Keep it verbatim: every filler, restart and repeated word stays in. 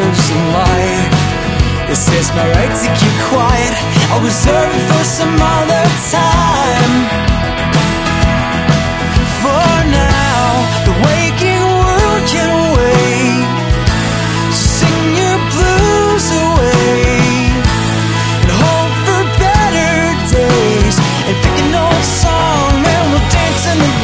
shadows and light. Is this my right to keep quiet? I'll reserve it for some other time. For now, the waking world can wait. Sing your blues away and hope for better days, and pick an old song and we'll dance in the